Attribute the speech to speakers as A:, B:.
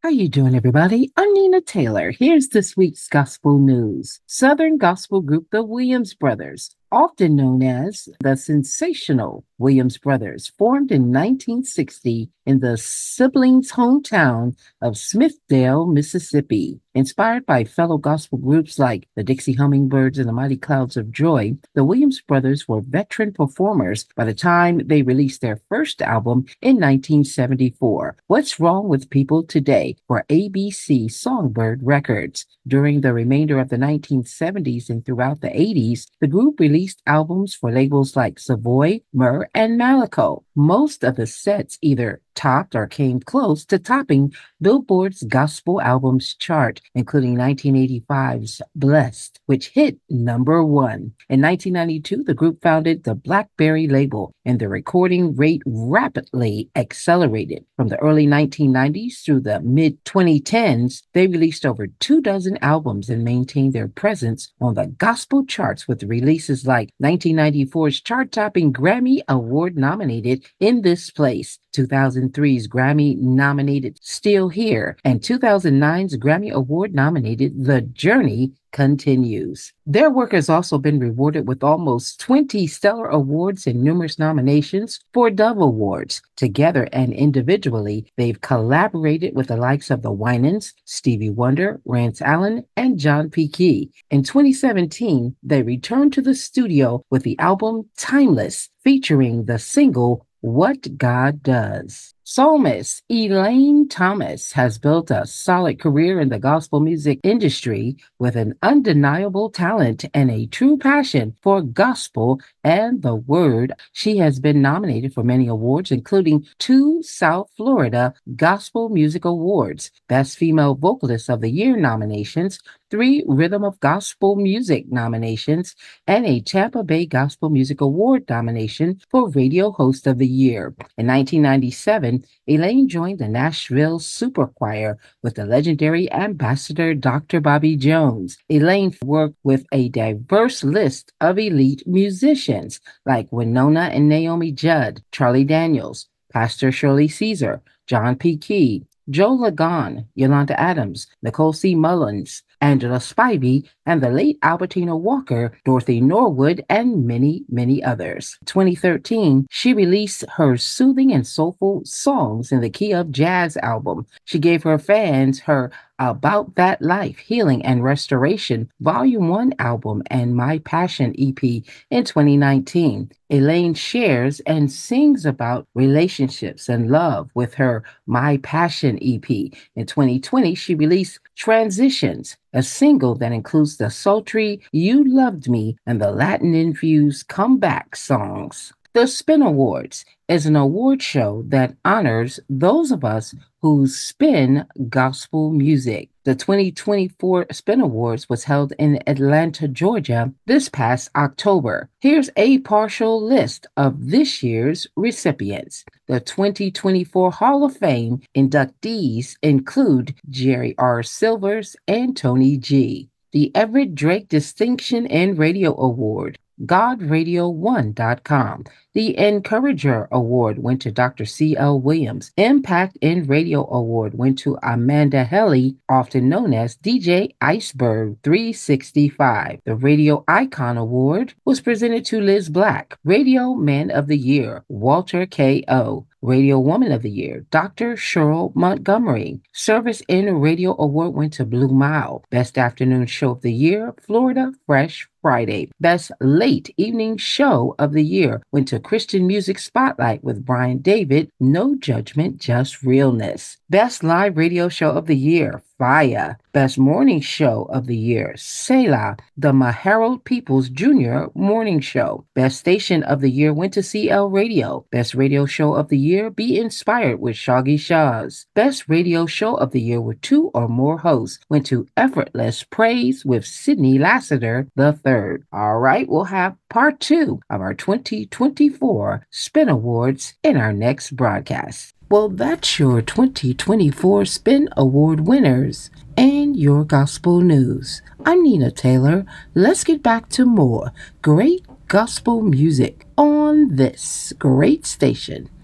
A: you doing, everybody? I'm Nina Taylor. Here's this week's gospel news. Southern gospel group The Williams Brothers, often known as the Sensational Williams Brothers, formed in 1960 in the siblings' hometown of Smithdale, Mississippi. Inspired by fellow gospel groups like the Dixie Hummingbirds and the Mighty Clouds of Joy, the Williams Brothers were veteran performers by the time they released their first album in 1974, What's Wrong with People Today, for ABC Songbird Records. During the remainder of the 1970s and throughout the 80s, the group released albums for labels like Savoy, Myrrh, and Malaco. Most of the sets either topped or came close to topping Billboard's Gospel Albums chart, including 1985's Blessed, which hit #1. In 1992, the group founded the Blackberry label, and the recording rate rapidly accelerated. From the early 1990s through the mid-2010s, they released over 24 albums and maintained their presence on the gospel charts with releases like 1994's chart-topping Grammy Award-nominated In This Place, 2003's Grammy-nominated Still Here, and 2009's Grammy Award-nominated The Journey Continues. Their work has also been rewarded with almost 20 Stellar Awards and numerous nominations for Dove Awards. Together and individually, they've collaborated with the likes of the Winans, Stevie Wonder, Rance Allen, and John P. Key. In 2017, they returned to the studio with the album Timeless, featuring the single What God Does. Psalmist Elaine Thomas has built a solid career in the gospel music industry with an undeniable talent and a true passion for gospel and the word. She has been nominated for many awards, including 2 South Florida Gospel Music Awards, Best Female Vocalist of the Year nominations, 3 Rhythm of Gospel Music nominations, and a Tampa Bay Gospel Music Award nomination for Radio Host of the Year. In 1997, Elaine joined the Nashville Super Choir with the legendary ambassador Dr. Bobby Jones. Elaine worked with a diverse list of elite musicians like Winona and Naomi Judd, Charlie Daniels, Pastor Shirley Caesar, John P. Key, Joe Lagan, Yolanda Adams, Nicole C. Mullins, Angela Spivey, and the late Albertina Walker, Dorothy Norwood, and many, many others. 2013, she released her soothing and soulful Songs in the Key of Jazz album. She gave her fans her About That Life, Healing and Restoration Volume 1 album and My Passion EP in 2019. Elaine shares and sings about relationships and love with her My Passion EP. In 2020, she released Transitions, a single that includes the sultry You Loved Me and the Latin-infused comeback songs. The Spin Awards is an award show that honors those of us who spin gospel music. The 2024 Spin Awards was held in Atlanta, Georgia this past October. Here's a partial list of this year's recipients. The 2024 Hall of Fame inductees include Jerry R. Silvers and Tony G. The Everett Drake Distinction in Radio Award, GodRadio1.com. The Encourager Award went to Dr. C.L. Williams. Impact in Radio Award went to Amanda Helly, often known as DJ Iceberg 365. The Radio Icon Award was presented to Liz Black. Radio Man of the Year, Walter K.O. Radio Woman of the Year, Dr. Cheryl Montgomery. Service in Radio Award went to Blue Mile. Best Afternoon Show of the Year, Florida Fresh Friday. Best Late Evening Show of the Year went to Christian Music Spotlight with Brian David, No Judgment, Just Realness. Best Live Radio Show of the Year, Fire. Best Morning Show of the Year, Selah, the Harold Peoples Jr. Morning Show. Best Station of the Year went to CL Radio. Best Radio Show of the Year, Be Inspired with Shoggy Shaws. Best Radio Show of the Year with 2 or more hosts went to Effortless Praise with Sidney Lassiter III. All right, we'll have part 2 of our 2024 Spin Awards in our next broadcast. Well, that's your 2024 Spin Award winners and your gospel news. I'm Nina Taylor. Let's get back to more great gospel music on this great station.